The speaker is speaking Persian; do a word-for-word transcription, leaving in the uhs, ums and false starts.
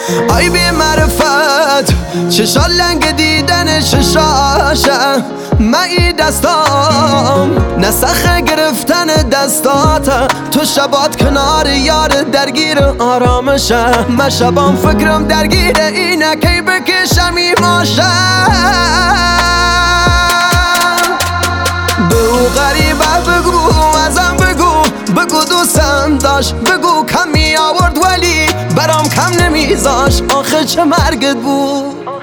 ای بی معرفت چشا لنگ دیدن چشاشه من ای دستام نسخه گرفتن دستات تو شبات کنار یار درگیر آرامشه من شبام فکرم درگیر اینه کی بکشم ایماشه بگو غریبه بگو ازم بگو بگو دوستم داشت بگو کمی آورد ولی برام کم نمیذاش آخه چه مرگت بود